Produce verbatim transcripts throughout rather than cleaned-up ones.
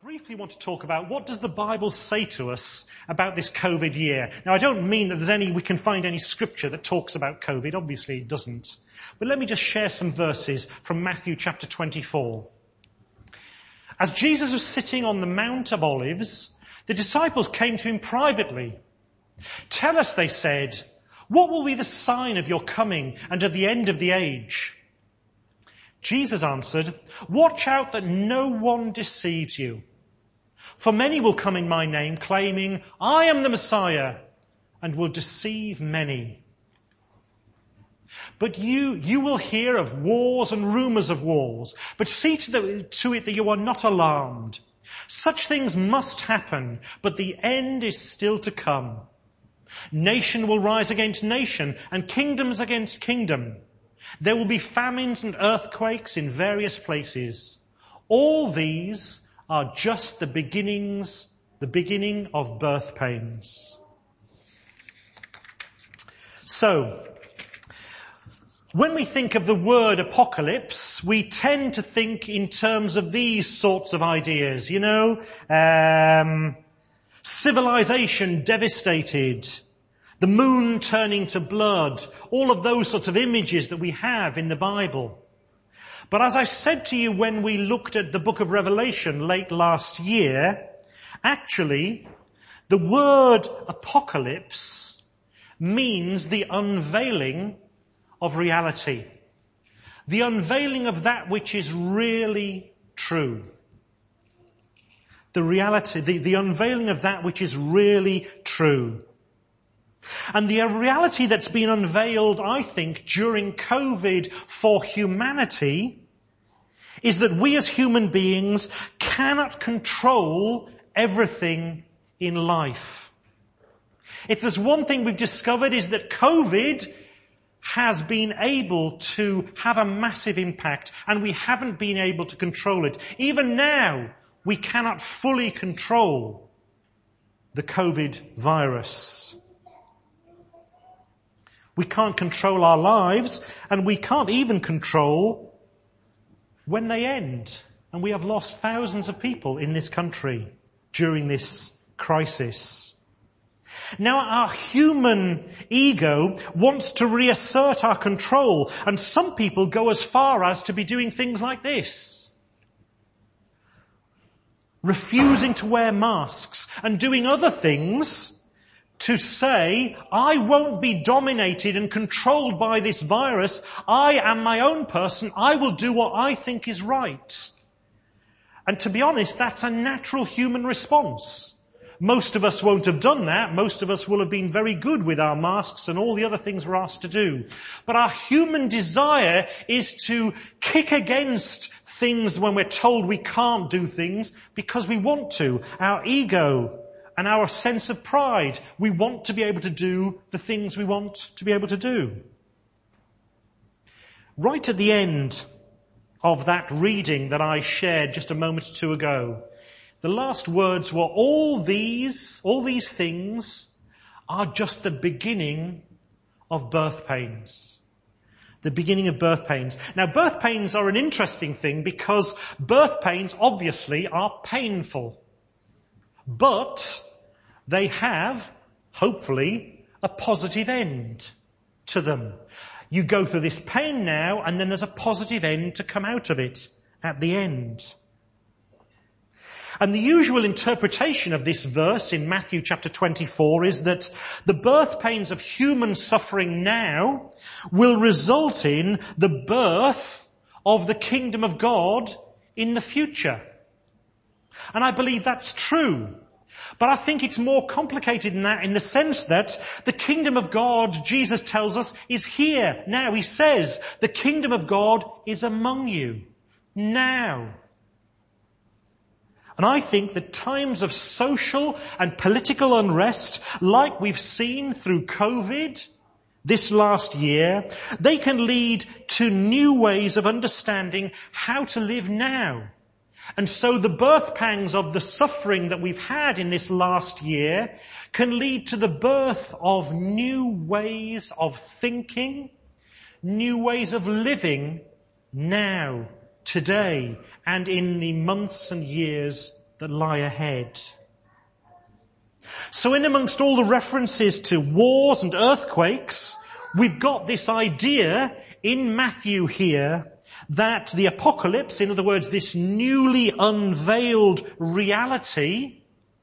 briefly want to talk about what does the Bible say to us about this COVID year. Now, I don't mean that there's any, we can find any scripture that talks about COVID. Obviously, it doesn't. But let me just share some verses from Matthew chapter twenty-four. As Jesus was sitting on the Mount of Olives, the disciples came to him privately. "Tell us," they said, "what will be the sign of your coming and of the end of the age?" Jesus answered, "Watch out that no one deceives you. For many will come in my name, claiming, 'I am the Messiah,' and will deceive many. But you, you will hear of wars and rumors of wars, but see to, the, to it that you are not alarmed. Such things must happen, but the end is still to come. Nation will rise against nation, and kingdoms against kingdom. There will be famines and earthquakes in various places. All these are just the beginnings, the beginning of birth pains." So, when we think of the word apocalypse, we tend to think in terms of these sorts of ideas, you know, um, civilization devastated, the moon turning to blood, all of those sorts of images that we have in the Bible. But as I said to you when we looked at the book of Revelation late last year, actually, the word apocalypse means the unveiling of reality. The unveiling of that which is really true. The reality, the, the unveiling of that which is really true. And the reality that's been unveiled, I think, during COVID for humanity is that we as human beings cannot control everything in life. If there's one thing we've discovered is that COVID has been able to have a massive impact and we haven't been able to control it. Even now, we cannot fully control the COVID virus. We can't control our lives, and we can't even control when they end. And we have lost thousands of people in this country during this crisis. Now, our human ego wants to reassert our control, and some people go as far as to be doing things like this. Refusing to wear masks and doing other things to say, I won't be dominated and controlled by this virus. I am my own person. I will do what I think is right. And to be honest, that's a natural human response. Most of us won't have done that. Most of us will have been very good with our masks and all the other things we're asked to do. But our human desire is to kick against things when we're told we can't do things because we want to. Our ego and our sense of pride. We want to be able to do the things we want to be able to do. Right at the end of that reading that I shared just a moment or two ago, the last words were, all these, all these things are just the beginning of birth pains. The beginning of birth pains. Now, birth pains are an interesting thing because birth pains obviously are painful. But they have, hopefully, a positive end to them. You go through this pain now, and then there's a positive end to come out of it at the end. And the usual interpretation of this verse in Matthew chapter twenty-four is that the birth pains of human suffering now will result in the birth of the kingdom of God in the future. And I believe that's true. But I think it's more complicated than that in the sense that the kingdom of God, Jesus tells us, is here now. He says, the kingdom of God is among you now. And I think that times of social and political unrest, like we've seen through COVID this last year, they can lead to new ways of understanding how to live now. And so the birth pangs of the suffering that we've had in this last year can lead to the birth of new ways of thinking, new ways of living now, today, and in the months and years that lie ahead. So in amongst all the references to wars and earthquakes, we've got this idea in Matthew here that the apocalypse, in other words, this newly unveiled reality,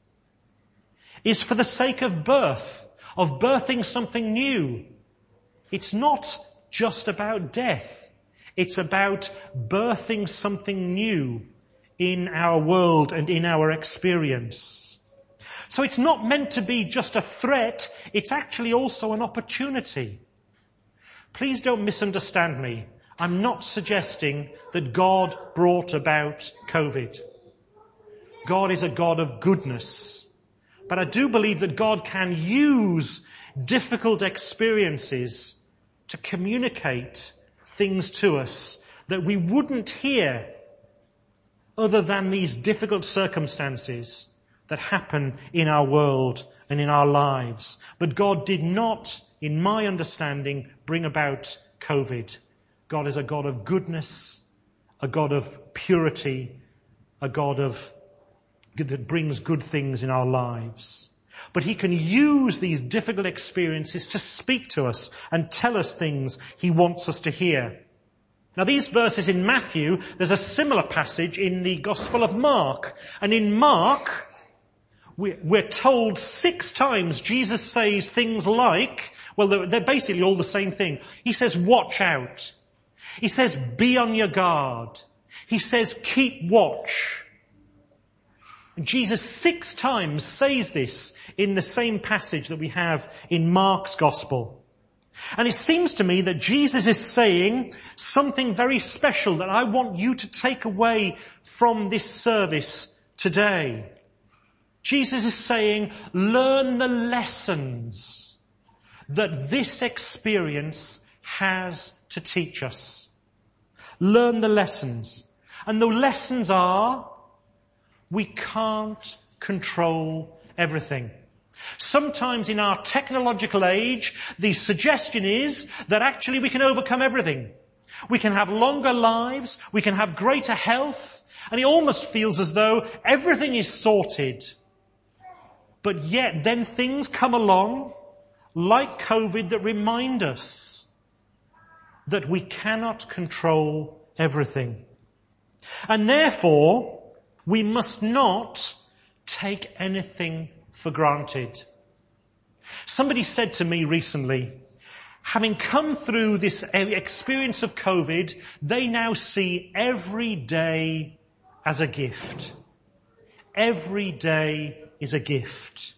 is for the sake of birth, of birthing something new. It's not just about death. It's about birthing something new in our world and in our experience. So it's not meant to be just a threat, it's actually also an opportunity. Please don't misunderstand me. I'm not suggesting that God brought about COVID. God is a God of goodness. But I do believe that God can use difficult experiences to communicate things to us that we wouldn't hear other than these difficult circumstances that happen in our world and in our lives. But God did not, in my understanding, bring about COVID. God is a God of goodness, a God of purity, a God of that brings good things in our lives. But he can use these difficult experiences to speak to us and tell us things he wants us to hear. Now these verses in Matthew, there's a similar passage in the Gospel of Mark. And in Mark, we're told six times Jesus says things like, well, they're basically all the same thing. He says, watch out. He says, be on your guard. He says, keep watch. And Jesus six times says this in the same passage that we have in Mark's Gospel. And it seems to me that Jesus is saying something very special that I want you to take away from this service today. Jesus is saying, learn the lessons that this experience has to teach us. Learn the lessons. And the lessons are, we can't control everything. Sometimes in our technological age, the suggestion is that actually we can overcome everything. We can have longer lives, we can have greater health, and it almost feels as though everything is sorted. But yet then things come along, like COVID, that remind us that we cannot control everything. And therefore, we must not take anything for granted. Somebody said to me recently, having come through this experience of COVID, they now see every day as a gift. Every day is a gift.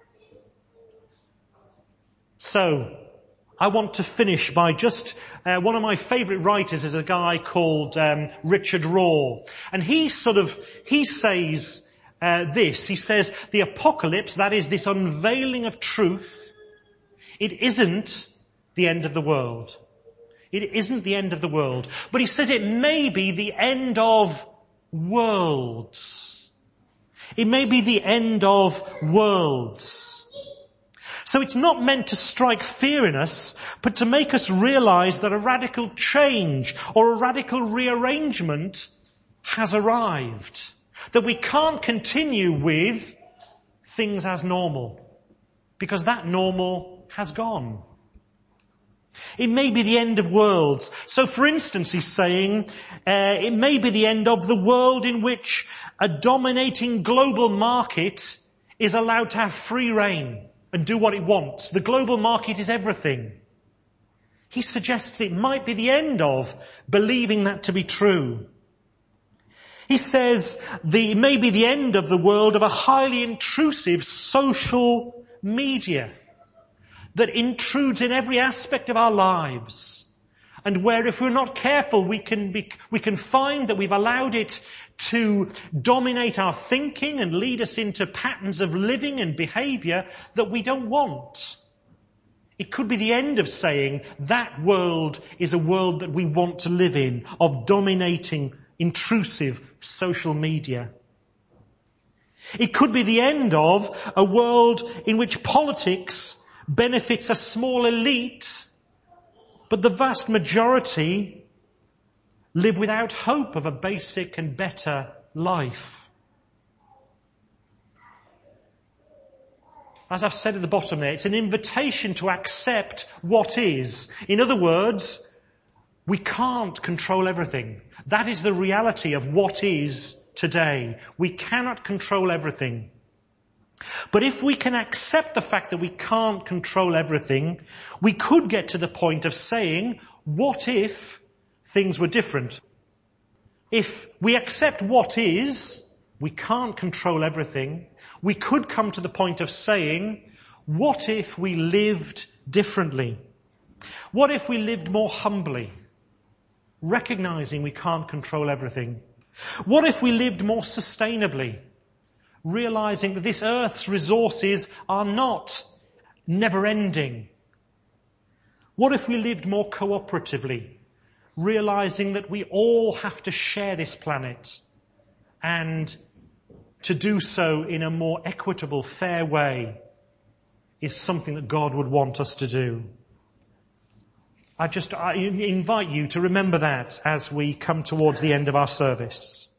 So, I want to finish by just, uh, one of my favourite writers is a guy called um, Richard Rohr. And he sort of, he says uh, this, he says, the apocalypse, that is this unveiling of truth, it isn't the end of the world. It isn't the end of the world. But he says it may be the end of worlds. It may be the end of worlds. So it's not meant to strike fear in us, but to make us realize that a radical change or a radical rearrangement has arrived. That we can't continue with things as normal, because that normal has gone. It may be the end of worlds. So for instance, he's saying, uh, it may be the end of the world in which a dominating global market is allowed to have free rein and do what it wants. The global market is everything. He suggests it might be the end of believing that to be true. He says the maybe the end of the world of a highly intrusive social media that intrudes in every aspect of our lives, and where if we're not careful we can be, we can find that we've allowed it to dominate our thinking and lead us into patterns of living and behaviour that we don't want. It could be the end of saying that world is a world that we want to live in, of dominating, intrusive social media. It could be the end of a world in which politics benefits a small elite, but the vast majority live without hope of a basic and better life. As I've said at the bottom there, it's an invitation to accept what is. In other words, we can't control everything. That is the reality of what is today. We cannot control everything. But if we can accept the fact that we can't control everything, we could get to the point of saying, what if things were different? If we accept what is, we can't control everything, we could come to the point of saying, what if we lived differently? What if we lived more humbly, recognizing we can't control everything? What if we lived more sustainably, realizing that this earth's resources are not never-ending? What if we lived more cooperatively, realizing that we all have to share this planet, and to do so in a more equitable, fair way is something that God would want us to do? I just I invite you to remember that as we come towards the end of our service.